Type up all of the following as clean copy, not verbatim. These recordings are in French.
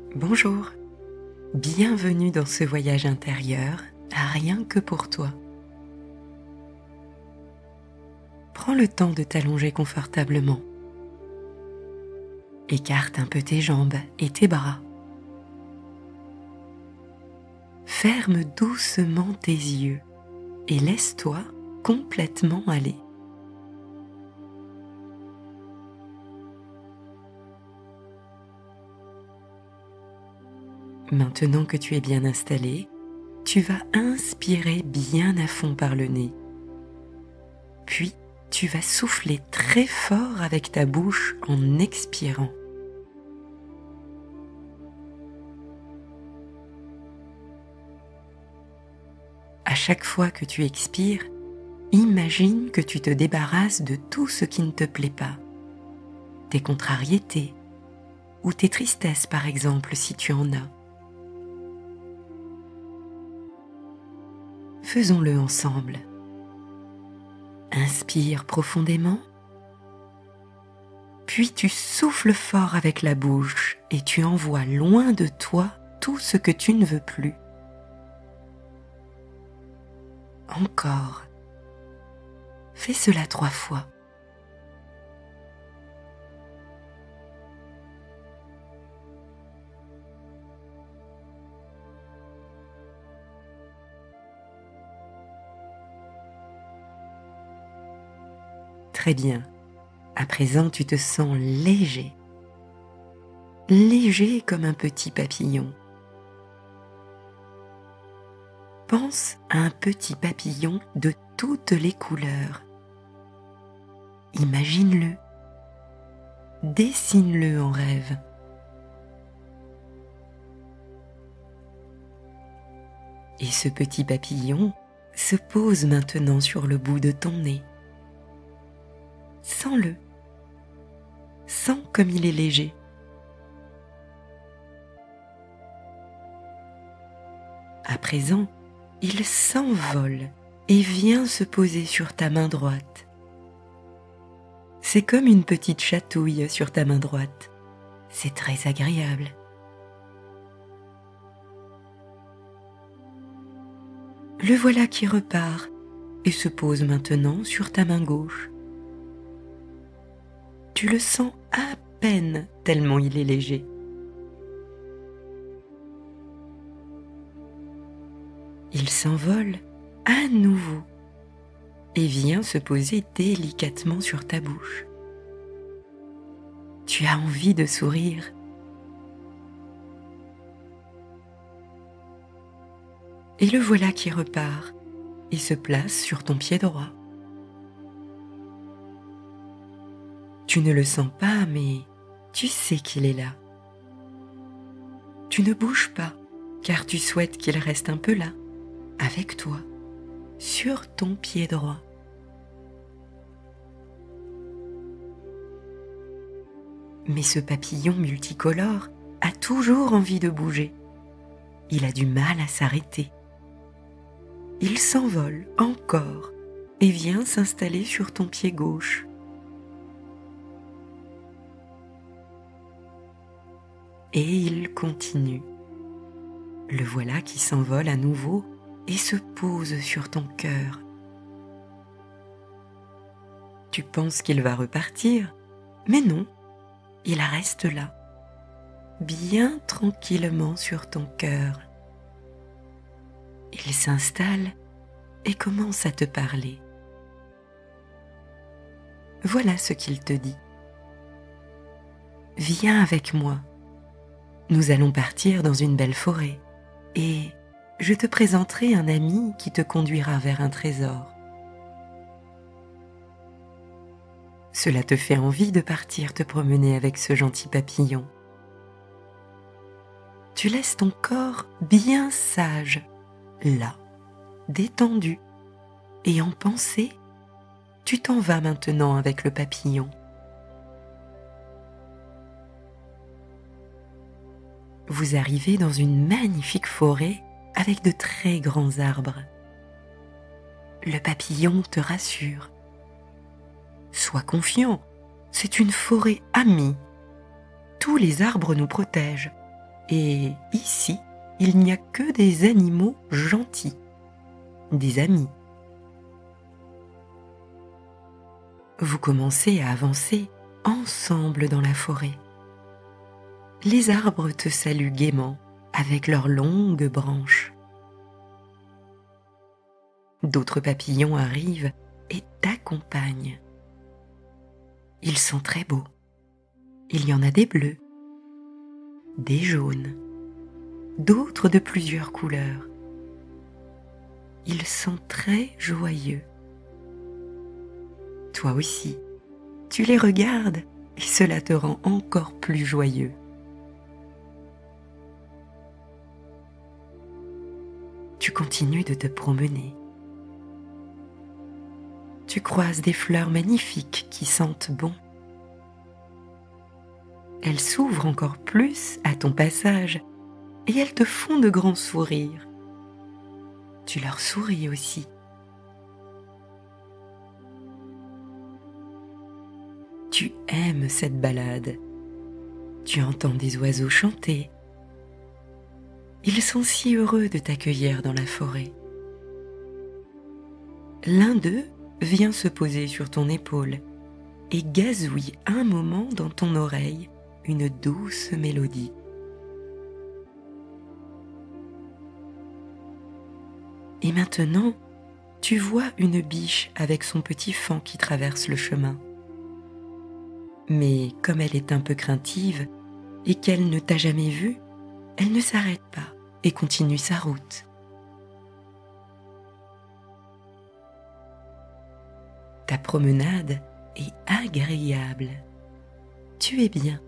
Bonjour, bienvenue dans ce voyage intérieur, rien que pour toi. Prends le temps de t'allonger confortablement. Écarte un peu tes jambes et tes bras. Ferme doucement tes yeux et laisse-toi complètement aller. Maintenant que tu es bien installé, tu vas inspirer bien à fond par le nez. Puis, tu vas souffler très fort avec ta bouche en expirant. À chaque fois que tu expires, imagine que tu te débarrasses de tout ce qui ne te plaît pas. Tes contrariétés ou tes tristesses par exemple si tu en as. Faisons-le ensemble. Inspire profondément, puis tu souffles fort avec la bouche et tu envoies loin de toi tout ce que tu ne veux plus. Encore. Fais cela 3 fois. Très bien. À présent, tu te sens léger. Léger comme un petit papillon. Pense à un petit papillon de toutes les couleurs. Imagine-le. Dessine-le en rêve. Et ce petit papillon se pose maintenant sur le bout de ton nez. Sens-le. Sens comme il est léger. À présent, il s'envole et vient se poser sur ta main droite. C'est comme une petite chatouille sur ta main droite. C'est très agréable. Le voilà qui repart et se pose maintenant sur ta main gauche. Tu le sens à peine tellement il est léger. Il s'envole à nouveau et vient se poser délicatement sur ta bouche. Tu as envie de sourire. Et le voilà qui repart et se place sur ton pied droit. Tu ne le sens pas, mais tu sais qu'il est là. Tu ne bouges pas, car tu souhaites qu'il reste un peu là, avec toi, sur ton pied droit. Mais ce papillon multicolore a toujours envie de bouger. Il a du mal à s'arrêter. Il s'envole encore et vient s'installer sur ton pied gauche. Et il continue. Le voilà qui s'envole à nouveau et se pose sur ton cœur. Tu penses qu'il va repartir, mais non, il reste là, bien tranquillement sur ton cœur. Il s'installe et commence à te parler. Voilà ce qu'il te dit. Viens avec moi. Nous allons partir dans une belle forêt et je te présenterai un ami qui te conduira vers un trésor. Cela te fait envie de partir te promener avec ce gentil papillon. Tu laisses ton corps bien sage, là, détendu, et en pensée, tu t'en vas maintenant avec le papillon. Vous arrivez dans une magnifique forêt avec de très grands arbres. Le papillon te rassure. Sois confiant, c'est une forêt amie. Tous les arbres nous protègent Et ici, il n'y a que des animaux gentils, des amis. Vous commencez à avancer ensemble dans la forêt. Les arbres te saluent gaiement avec leurs longues branches. D'autres papillons arrivent et t'accompagnent. Ils sont très beaux. Il y en a des bleus, des jaunes, d'autres de plusieurs couleurs. Ils sont très joyeux. Toi aussi, tu les regardes et cela te rend encore plus joyeux. Tu continues de te promener. Tu croises des fleurs magnifiques qui sentent bon. Elles s'ouvrent encore plus à ton passage et elles te font de grands sourires. Tu leur souris aussi. Tu aimes cette balade. Tu entends des oiseaux chanter. Ils sont si heureux de t'accueillir dans la forêt. L'un d'eux vient se poser sur ton épaule et gazouille un moment dans ton oreille une douce mélodie. Et maintenant, tu vois une biche avec son petit faon qui traverse le chemin. Mais comme elle est un peu craintive et qu'elle ne t'a jamais vu, elle ne s'arrête pas et continue sa route. Ta promenade est agréable. Tu es bien.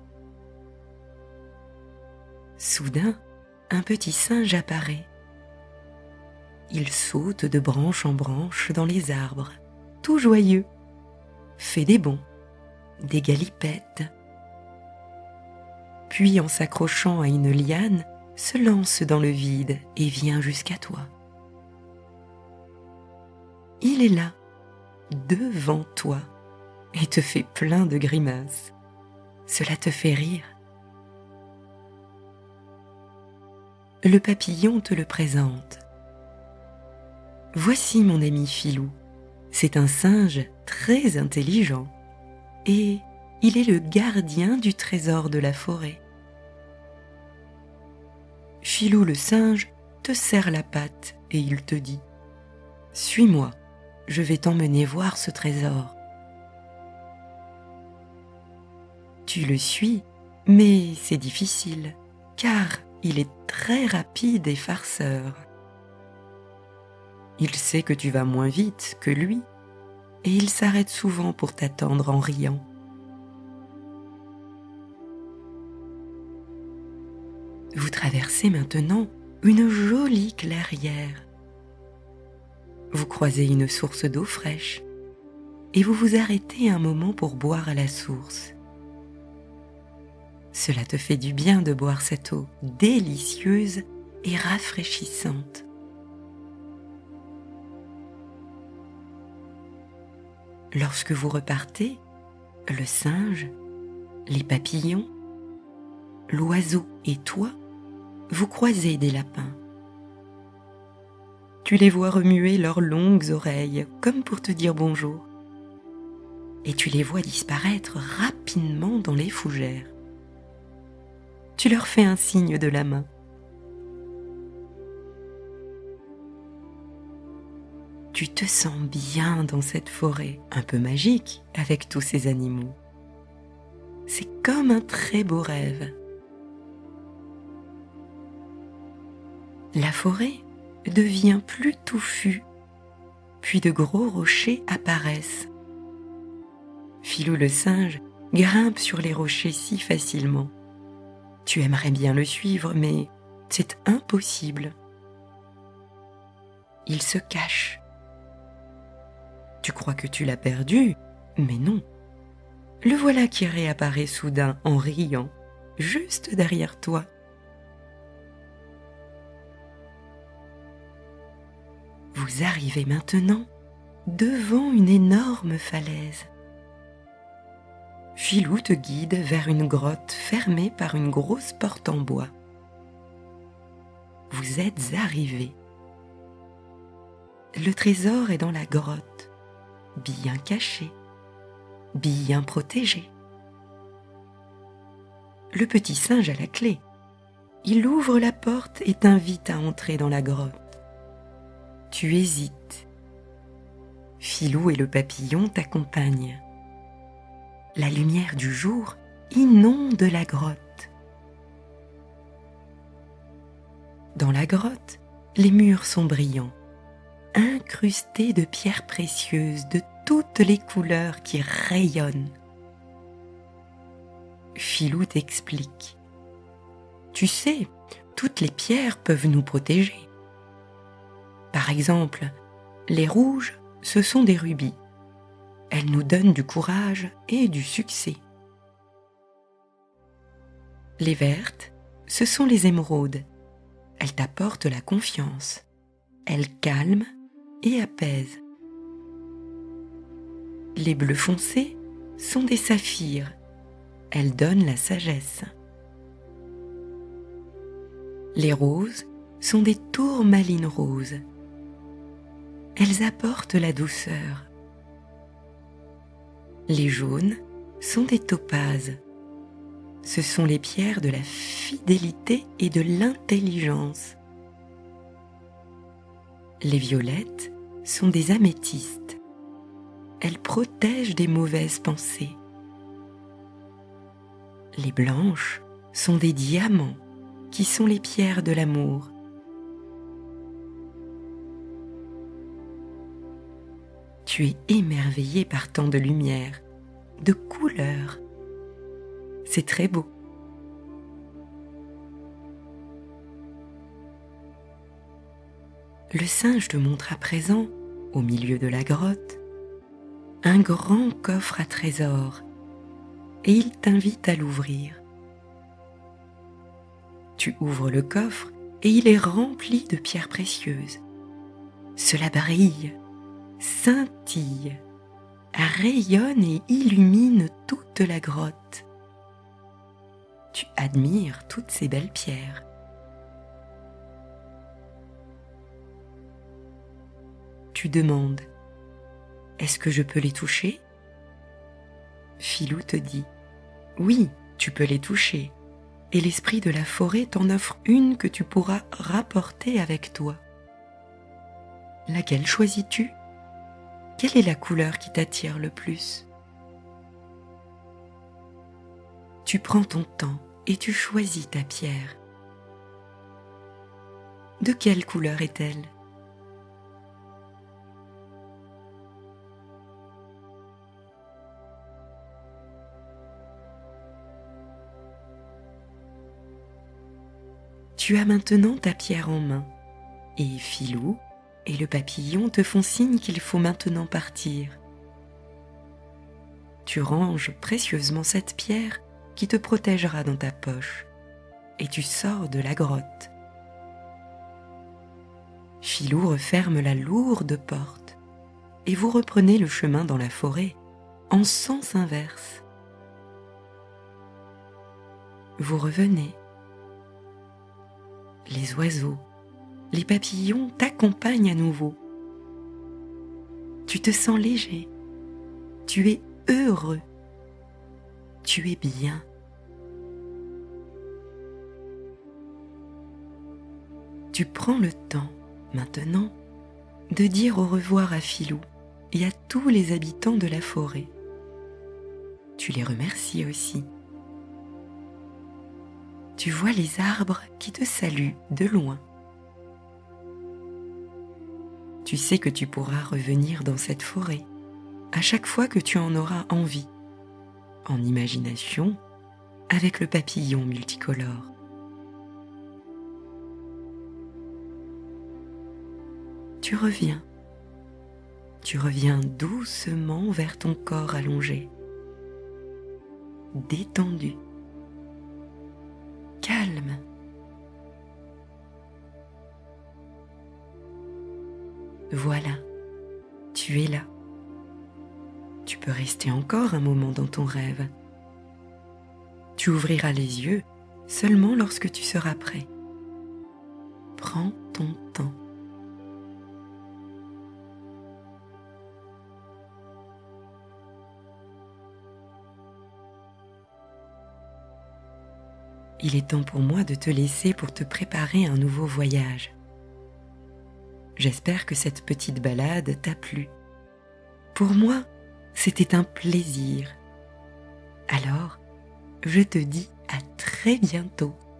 Soudain, un petit singe apparaît. Il saute de branche en branche dans les arbres, tout joyeux, fait des bonds, des galipettes. Puis, en s'accrochant à une liane, se lance dans le vide et vient jusqu'à toi. Il est là, devant toi, et te fait plein de grimaces. Cela te fait rire. Le papillon te le présente. Voici mon ami Filou. C'est un singe très intelligent et il est le gardien du trésor de la forêt. Filou le singe te serre la patte et il te dit « Suis-moi, je vais t'emmener voir ce trésor. » Tu le suis, mais c'est difficile, car il est très rapide et farceur. Il sait que tu vas moins vite que lui, et il s'arrête souvent pour t'attendre en riant. Vous traversez maintenant une jolie clairière. Vous croisez une source d'eau fraîche, et vous vous arrêtez un moment pour boire à la source. Cela te fait du bien de boire cette eau délicieuse et rafraîchissante. Lorsque vous repartez, le singe, les papillons, l'oiseau et toi, vous croisez des lapins. Tu les vois remuer leurs longues oreilles comme pour te dire bonjour. Et tu les vois disparaître rapidement dans les fougères. Tu leur fais un signe de la main. Tu te sens bien dans cette forêt, un peu magique, avec tous ces animaux. C'est comme un très beau rêve. La forêt devient plus touffue, puis de gros rochers apparaissent. Filou le singe grimpe sur les rochers si facilement. Tu aimerais bien le suivre, mais c'est impossible. Il se cache. Tu crois que tu l'as perdu, mais non. Le voilà qui réapparaît soudain en riant, juste derrière toi. Vous arrivez maintenant devant une énorme falaise. Filou te guide vers une grotte fermée par une grosse porte en bois. vous êtes arrivé. Le trésor est dans la grotte, bien caché, bien protégé. Le petit singe a la clé. Il ouvre la porte et t'invite à entrer dans la grotte. Tu hésites. Filou et le papillon t'accompagnent. La lumière du jour inonde la grotte. Dans la grotte, les murs sont brillants, incrustés de pierres précieuses de toutes les couleurs qui rayonnent. Filou t'explique. Tu sais, toutes les pierres peuvent nous protéger. Par exemple, les rouges, ce sont des rubis. Elles nous donnent du courage et du succès. Les vertes, ce sont les émeraudes. Elles t'apportent la confiance. Elles calment et apaisent. Les bleus foncés sont des saphirs. Elles donnent la sagesse. Les roses sont des tourmalines roses. Elles apportent la douceur. Les jaunes sont des topazes. Ce sont les pierres de la fidélité et de l'intelligence. Les violettes sont des améthystes. Elles protègent des mauvaises pensées. Les blanches sont des diamants qui sont les pierres de l'amour. Tu es émerveillé par tant de lumière, de couleurs. C'est très beau. Le singe te montre à présent, au milieu de la grotte, un grand coffre à trésors et il t'invite à l'ouvrir. Tu ouvres le coffre et il est rempli de pierres précieuses. Cela brille, scintille, rayonne et illumine toute la grotte. Tu admires toutes ces belles pierres. Tu demandes « Est-ce que je peux les toucher ?» Filou te dit « Oui, tu peux les toucher, et l'esprit de la forêt t'en offre une que tu pourras rapporter avec toi. » Laquelle choisis-tu ? Quelle est la couleur qui t'attire le plus ? Tu prends ton temps et tu choisis ta pierre. De quelle couleur est-elle ? Tu as maintenant ta pierre en main, et Filou et le papillon te font signe qu'il faut maintenant partir. Tu ranges précieusement cette pierre qui te protégera dans ta poche, et tu sors de la grotte. Filou referme la lourde porte, et vous reprenez le chemin dans la forêt, en sens inverse. Vous revenez. Les oiseaux, les papillons t'accompagnent à nouveau. Tu te sens léger, tu es heureux, tu es bien. Tu prends le temps, maintenant, de dire au revoir à Filou et à tous les habitants de la forêt. Tu les remercies aussi. Tu vois les arbres qui te saluent de loin. Tu sais que tu pourras revenir dans cette forêt à chaque fois que tu en auras envie, en imagination, avec le papillon multicolore. Tu reviens doucement vers ton corps allongé, détendu, calme. Voilà, tu es là. Tu peux rester encore un moment dans ton rêve. Tu ouvriras les yeux seulement lorsque tu seras prêt. Prends ton temps. Il est temps pour moi de te laisser pour te préparer un nouveau voyage. J'espère que cette petite balade t'a plu. Pour moi, c'était un plaisir. Alors, je te dis à très bientôt.